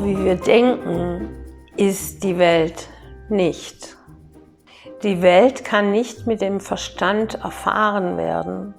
wie wir denken, ist die Welt nicht. Die Welt kann nicht mit dem Verstand erfahren werden.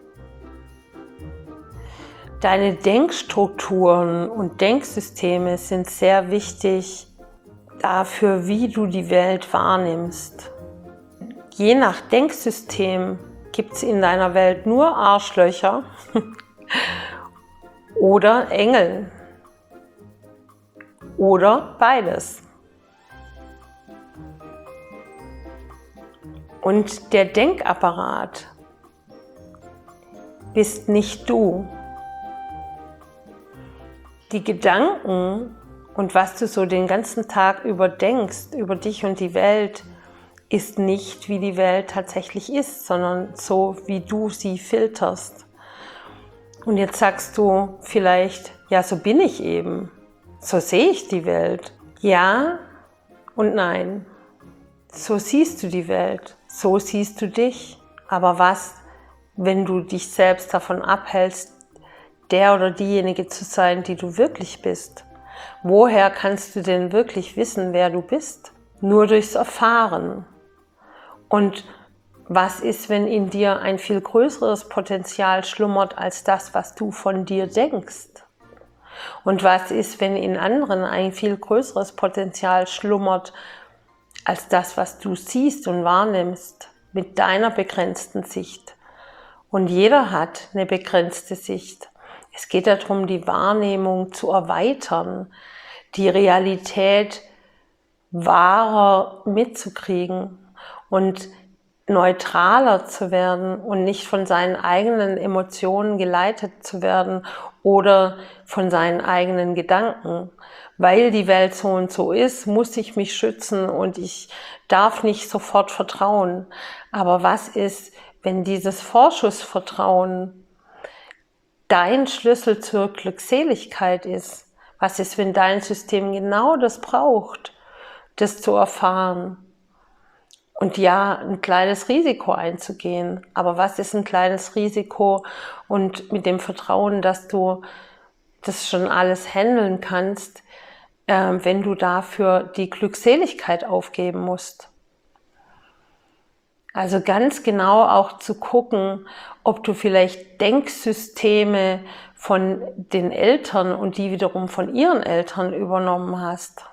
Deine Denkstrukturen und Denksysteme sind sehr wichtig dafür, wie du die Welt wahrnimmst. Je nach Denksystem gibt es in deiner Welt nur Arschlöcher oder Engel oder beides. Und der Denkapparat bist nicht du. Die Gedanken und was du so den ganzen Tag über denkst, über dich und die Welt, ist nicht, wie die Welt tatsächlich ist, sondern so, wie du sie filterst. Und jetzt sagst du vielleicht, ja, so bin ich eben. So sehe ich die Welt. Ja und nein. So siehst du die Welt. So siehst du dich. Aber was, wenn du dich selbst davon abhältst, der oder diejenige zu sein, die du wirklich bist? Woher kannst du denn wirklich wissen, wer du bist? Nur durchs Erfahren. Und was ist, wenn in dir ein viel größeres Potenzial schlummert als das, was du von dir denkst? Und was ist, wenn in anderen ein viel größeres Potenzial schlummert als das, was du siehst und wahrnimmst mit deiner begrenzten Sicht? Und jeder hat eine begrenzte Sicht. Es geht darum, die Wahrnehmung zu erweitern, die Realität wahrer mitzukriegen und neutraler zu werden und nicht von seinen eigenen Emotionen geleitet zu werden oder von seinen eigenen Gedanken. Weil die Welt so und so ist, muss ich mich schützen und ich darf nicht sofort vertrauen. Aber was ist, wenn dieses Vorschussvertrauen dein Schlüssel zur Glückseligkeit ist? Was ist, wenn dein System genau das braucht, das zu erfahren? Und ja, ein kleines Risiko einzugehen. Aber was ist ein kleines Risiko? Und mit dem Vertrauen, dass du das schon alles handeln kannst, wenn du dafür die Glückseligkeit aufgeben musst. Also ganz genau auch zu gucken, ob du vielleicht Denksysteme von den Eltern und die wiederum von ihren Eltern übernommen hast.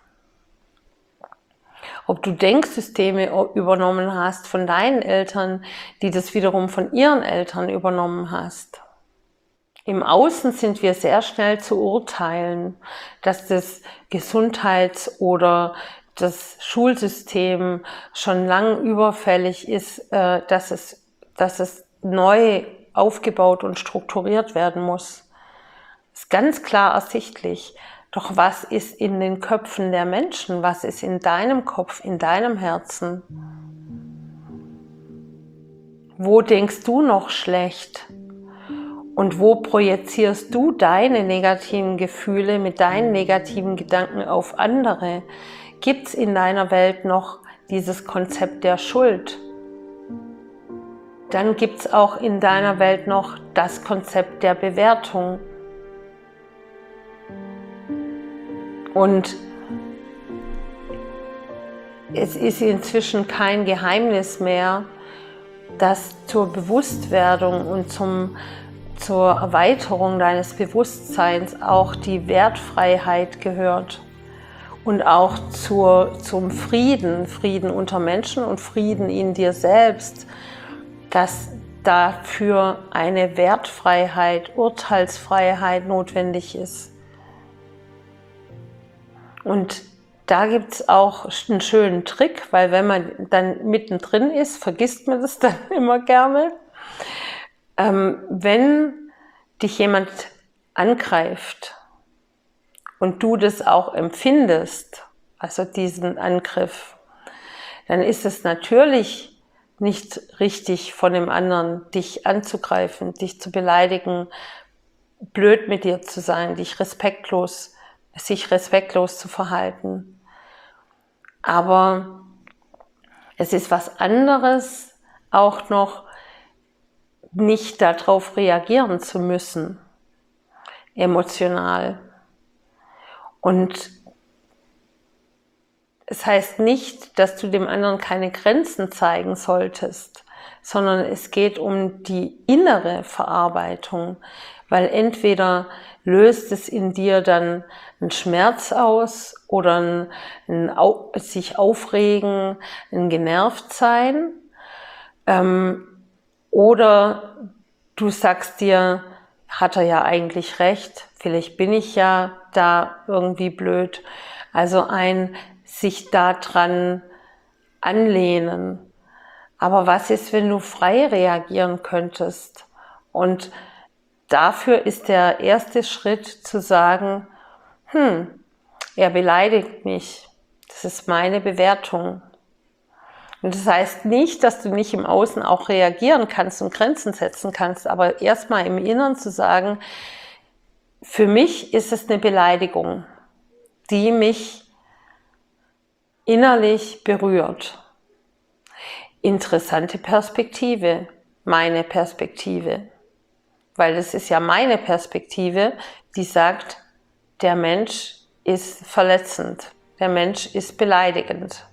Ob du Denksysteme übernommen hast von deinen Eltern, die das wiederum von ihren Eltern übernommen hast. Im Außen sind wir sehr schnell zu urteilen, dass das Gesundheits- oder das Schulsystem schon lang überfällig ist, dass es neu aufgebaut und strukturiert werden muss. Das ist ganz klar ersichtlich. Doch was ist in den Köpfen der Menschen? Was ist in deinem Kopf, in deinem Herzen? Wo denkst du noch schlecht? Und wo projizierst du deine negativen Gefühle mit deinen negativen Gedanken auf andere? Gibt es in deiner Welt noch dieses Konzept der Schuld? Dann gibt es auch in deiner Welt noch das Konzept der Bewertung. Und es ist inzwischen kein Geheimnis mehr, dass zur Bewusstwerdung und zur Erweiterung deines Bewusstseins auch die Wertfreiheit gehört. Und auch zum Frieden unter Menschen und Frieden in dir selbst, dass dafür eine Wertfreiheit, Urteilsfreiheit notwendig ist. Und da gibt es auch einen schönen Trick, weil wenn man dann mittendrin ist, vergisst man das dann immer gerne. Wenn dich jemand angreift und du das auch empfindest, also diesen Angriff, dann ist es natürlich nicht richtig von dem anderen, dich anzugreifen, dich zu beleidigen, blöd mit dir zu sein, sich respektlos zu verhalten. Aber es ist was anderes, auch noch nicht darauf reagieren zu müssen, emotional. Und Es heißt nicht, dass du dem anderen keine Grenzen zeigen solltest, sondern es geht um die innere Verarbeitung, weil entweder löst es in dir dann einen Schmerz aus oder ein sich aufregen, ein Genervtsein, oder du sagst dir, hat er ja eigentlich recht, vielleicht bin ich ja da irgendwie blöd. Also ein sich daran anlehnen. Aber was ist, wenn du frei reagieren könntest? Und dafür ist der erste Schritt zu sagen, er beleidigt mich. Das ist meine Bewertung. Und das heißt nicht, dass du nicht im Außen auch reagieren kannst und Grenzen setzen kannst, aber erstmal im Inneren zu sagen, für mich ist es eine Beleidigung, die mich innerlich berührt. Interessante Perspektive, meine Perspektive. Weil das ist ja meine Perspektive, die sagt, der Mensch ist verletzend, der Mensch ist beleidigend.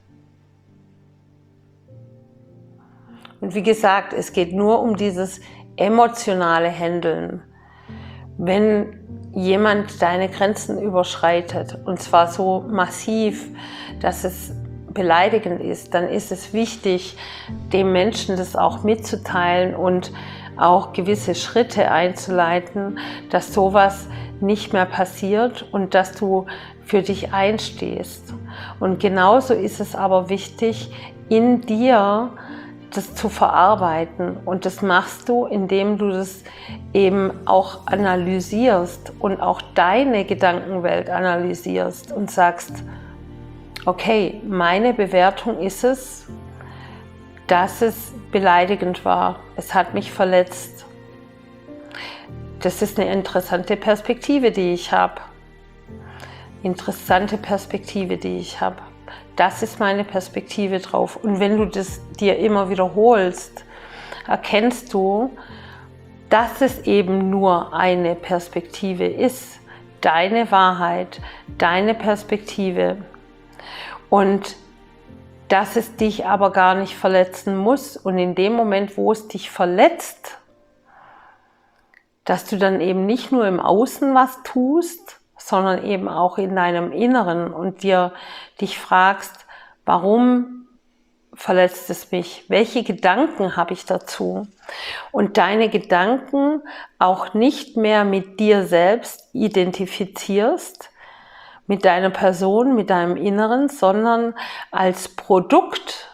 Und wie gesagt, es geht nur um dieses emotionale Handeln. Wenn jemand deine Grenzen überschreitet, und zwar so massiv, dass es beleidigend ist, dann ist es wichtig, dem Menschen das auch mitzuteilen und auch gewisse Schritte einzuleiten, dass sowas nicht mehr passiert und dass du für dich einstehst. Und genauso ist es aber wichtig, in dir das zu verarbeiten. Und das machst du, indem du das eben auch analysierst und auch deine Gedankenwelt analysierst und sagst, okay, meine Bewertung ist es, dass es beleidigend war. Es hat mich verletzt. Das ist eine interessante Perspektive, die ich habe. Interessante Perspektive, die ich habe. Das ist meine Perspektive drauf. Und wenn du das dir immer wiederholst, erkennst du, dass es eben nur eine Perspektive ist. Deine Wahrheit, deine Perspektive. Und dass es dich aber gar nicht verletzen muss. Und in dem Moment, wo es dich verletzt, dass du dann eben nicht nur im Außen was tust, sondern eben auch in deinem Inneren und dich fragst, warum verletzt es mich? Welche Gedanken habe ich dazu? Und deine Gedanken auch nicht mehr mit dir selbst identifizierst, mit deiner Person, mit deinem Inneren, sondern als Produkt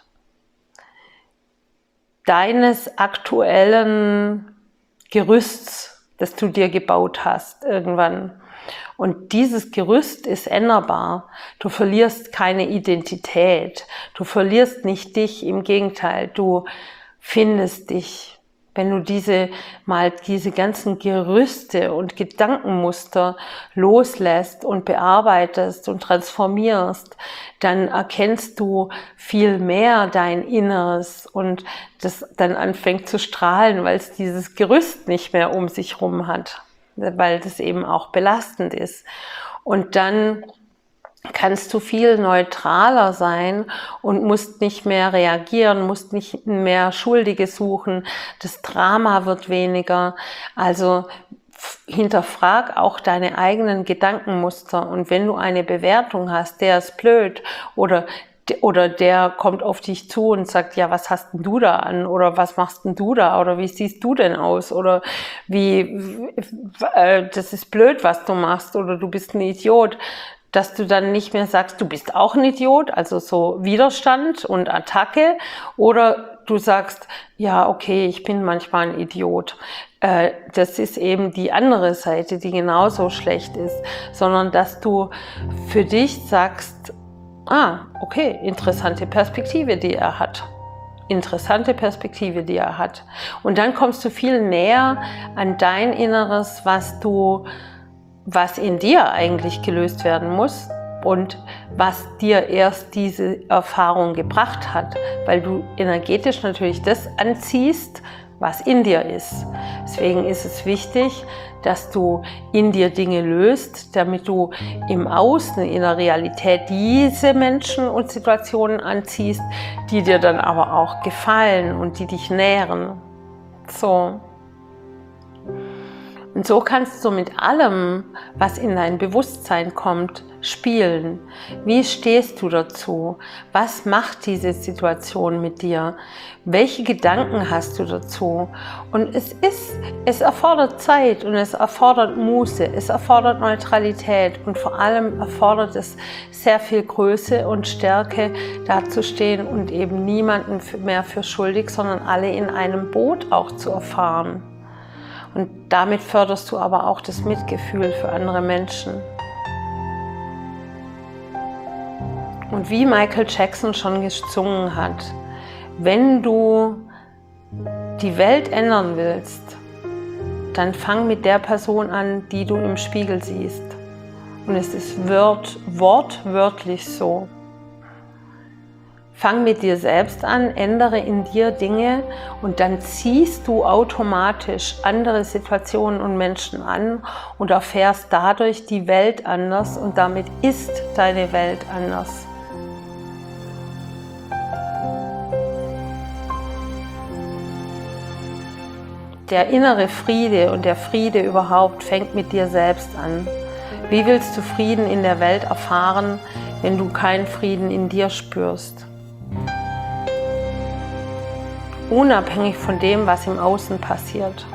deines aktuellen Gerüsts, das du dir gebaut hast irgendwann. Und dieses Gerüst ist änderbar. Du verlierst keine Identität. Du verlierst nicht dich. Im Gegenteil, du findest dich. Wenn du diese ganzen Gerüste und Gedankenmuster loslässt und bearbeitest und transformierst, dann erkennst du viel mehr dein Inneres und das dann anfängt zu strahlen, weil es dieses Gerüst nicht mehr um sich rum hat, weil das eben auch belastend ist. Und dann kannst du viel neutraler sein und musst nicht mehr reagieren, musst nicht mehr Schuldige suchen, das Drama wird weniger. Also hinterfrag auch deine eigenen Gedankenmuster und wenn du eine Bewertung hast, der ist blöd oder der kommt auf dich zu und sagt, ja, was hast denn du da an? Oder was machst denn du da? Oder wie siehst du denn aus? Oder das ist blöd, was du machst. Oder du bist ein Idiot. Dass du dann nicht mehr sagst, du bist auch ein Idiot, also so Widerstand und Attacke. Oder du sagst, ja, okay, ich bin manchmal ein Idiot. Das ist eben die andere Seite, die genauso schlecht ist. Sondern dass du für dich sagst, okay, interessante Perspektive, die er hat. Interessante Perspektive, die er hat. Und dann kommst du viel näher an dein Inneres, was in dir eigentlich gelöst werden muss und was dir erst diese Erfahrung gebracht hat, weil du energetisch natürlich das anziehst, was in dir ist. Deswegen ist es wichtig, dass du in dir Dinge löst, damit du im Außen, in der Realität diese Menschen und Situationen anziehst, die dir dann aber auch gefallen und die dich nähren. So. Und so kannst du mit allem, was in dein Bewusstsein kommt, spielen. Wie stehst du dazu? Was macht diese Situation mit dir? Welche Gedanken hast du dazu? Und es erfordert Zeit und es erfordert Muße, es erfordert Neutralität und vor allem erfordert es sehr viel Größe und Stärke, dazustehen und eben niemanden mehr für schuldig, sondern alle in einem Boot auch zu erfahren. Und damit förderst du aber auch das Mitgefühl für andere Menschen. Und wie Michael Jackson schon gesungen hat, wenn du die Welt ändern willst, dann fang mit der Person an, die du im Spiegel siehst. Und es ist wortwörtlich so. Fang mit dir selbst an, ändere in dir Dinge und dann ziehst du automatisch andere Situationen und Menschen an und erfährst dadurch die Welt anders und damit ist deine Welt anders. Der innere Friede und der Friede überhaupt fängt mit dir selbst an. Wie willst du Frieden in der Welt erfahren, wenn du keinen Frieden in dir spürst? Unabhängig von dem, was im Außen passiert.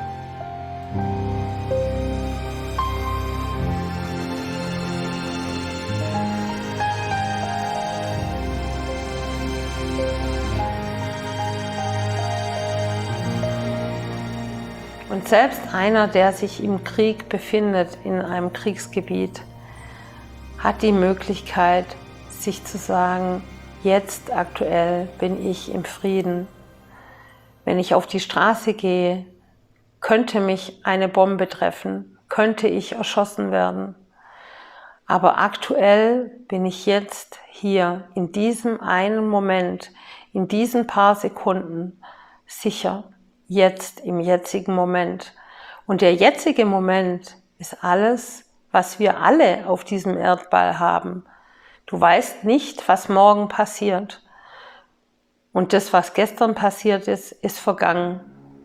Und selbst einer, der sich im Krieg befindet, in einem Kriegsgebiet, hat die Möglichkeit, sich zu sagen, jetzt aktuell bin ich im Frieden. Wenn ich auf die Straße gehe, könnte mich eine Bombe treffen, könnte ich erschossen werden. Aber aktuell bin ich jetzt hier, in diesem einen Moment, in diesen paar Sekunden sicher, jetzt, im jetzigen Moment. Und der jetzige Moment ist alles, was wir alle auf diesem Erdball haben. Du weißt nicht, was morgen passiert. Und das, was gestern passiert ist, ist vergangen.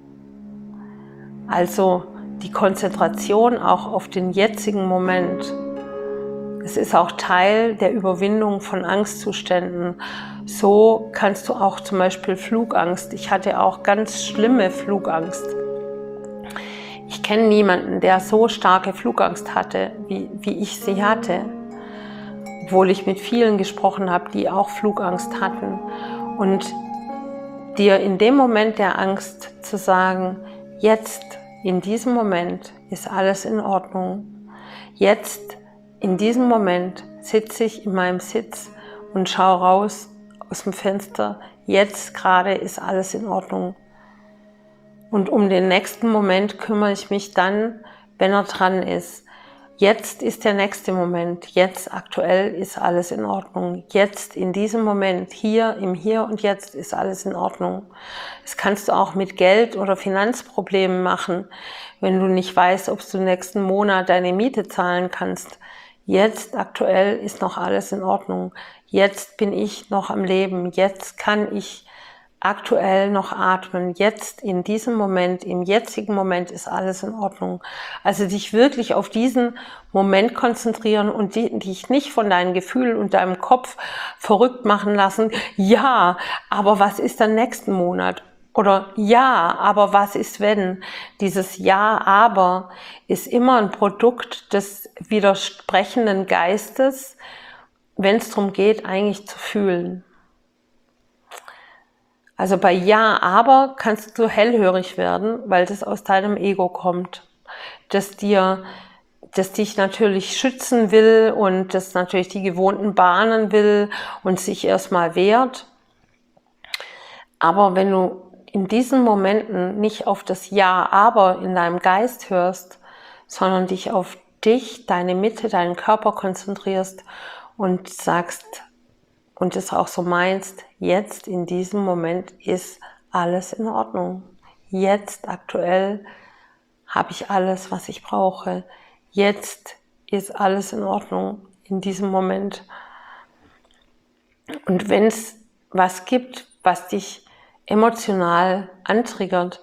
Also die Konzentration auch auf den jetzigen Moment. Es ist auch Teil der Überwindung von Angstzuständen. So kannst du auch zum Beispiel Flugangst. Ich hatte auch ganz schlimme Flugangst. Ich kenne niemanden, der so starke Flugangst hatte, wie ich sie hatte. Obwohl ich mit vielen gesprochen habe, die auch Flugangst hatten. Und dir in dem Moment der Angst zu sagen, jetzt, in diesem Moment ist alles in Ordnung. Jetzt, in diesem Moment sitze ich in meinem Sitz und schaue raus aus dem Fenster. Jetzt gerade ist alles in Ordnung. Und um den nächsten Moment kümmere ich mich dann, wenn er dran ist. Jetzt ist der nächste Moment. Jetzt aktuell ist alles in Ordnung. Jetzt in diesem Moment, hier, im Hier und Jetzt ist alles in Ordnung. Das kannst du auch mit Geld oder Finanzproblemen machen, wenn du nicht weißt, ob du nächsten Monat deine Miete zahlen kannst. Jetzt aktuell ist noch alles in Ordnung. Jetzt bin ich noch am Leben. Jetzt kann ich aktuell noch atmen. Jetzt in diesem Moment, im jetzigen Moment ist alles in Ordnung. Also dich wirklich auf diesen Moment konzentrieren und dich nicht von deinen Gefühlen und deinem Kopf verrückt machen lassen. Ja, aber was ist dann nächsten Monat? Oder ja, aber was ist wenn? Dieses Ja, aber ist immer ein Produkt des widersprechenden Geistes, wenn es darum geht, eigentlich zu fühlen. Also bei Ja, aber kannst du hellhörig werden, weil das aus deinem Ego kommt, das dich natürlich schützen will und das natürlich die gewohnten Bahnen will und sich erstmal wehrt. Aber wenn du in diesen Momenten nicht auf das Ja, aber in deinem Geist hörst, sondern dich auf dich, deine Mitte, deinen Körper konzentrierst und sagst und es auch so meinst, jetzt in diesem Moment ist alles in Ordnung. Jetzt, aktuell, habe ich alles, was ich brauche. Jetzt ist alles in Ordnung in diesem Moment. Und wenn es was gibt, was dich emotional antriggert,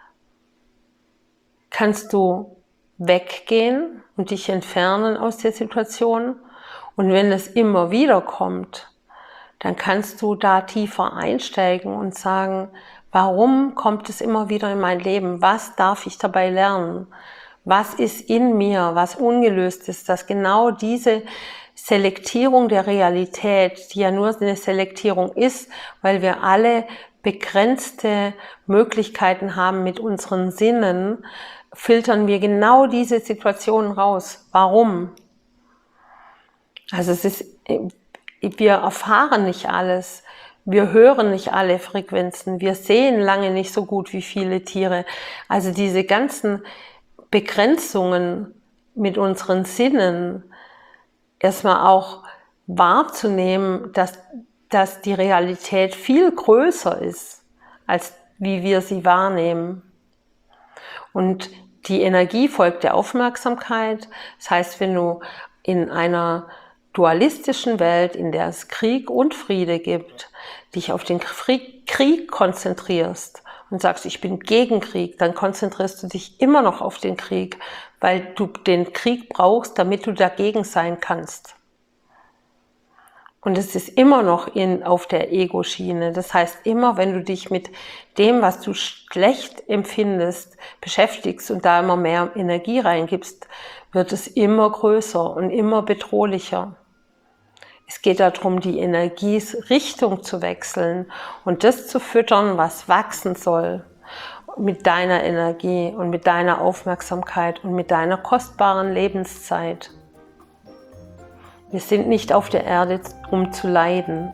kannst du weggehen und dich entfernen aus der Situation. Und wenn es immer wieder kommt, dann kannst du da tiefer einsteigen und sagen, warum kommt es immer wieder in mein Leben? Was darf ich dabei lernen? Was ist in mir, was ungelöst ist, dass genau diese Selektierung der Realität, die ja nur eine Selektierung ist, weil wir alle begrenzte Möglichkeiten haben mit unseren Sinnen, filtern wir genau diese Situationen raus. Warum? Also wir erfahren nicht alles. Wir hören nicht alle Frequenzen. Wir sehen lange nicht so gut wie viele Tiere. Also diese ganzen Begrenzungen mit unseren Sinnen, erstmal auch wahrzunehmen, dass die Realität viel größer ist, als wie wir sie wahrnehmen. Und die Energie folgt der Aufmerksamkeit. Das heißt, wenn du in einer dualistischen Welt, in der es Krieg und Friede gibt, dich auf den Krieg konzentrierst und sagst, ich bin gegen Krieg, dann konzentrierst du dich immer noch auf den Krieg, weil du den Krieg brauchst, damit du dagegen sein kannst. Und es ist immer noch auf der Ego-Schiene. Das heißt, immer wenn du dich mit dem, was du schlecht empfindest, beschäftigst und da immer mehr Energie reingibst, wird es immer größer und immer bedrohlicher. Es geht darum, die Energierichtung zu wechseln und das zu füttern, was wachsen soll mit deiner Energie und mit deiner Aufmerksamkeit und mit deiner kostbaren Lebenszeit. Wir sind nicht auf der Erde, um zu leiden.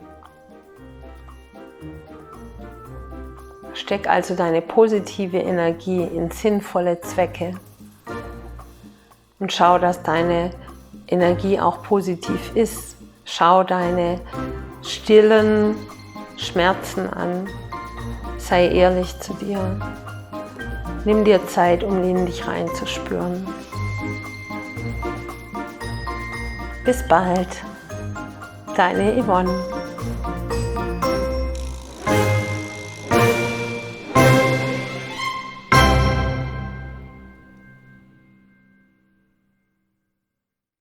Steck also deine positive Energie in sinnvolle Zwecke und schau, dass deine Energie auch positiv ist. Schau deine stillen Schmerzen an. Sei ehrlich zu dir. Nimm dir Zeit, um in dich reinzuspüren. Bis bald, deine Yvonne.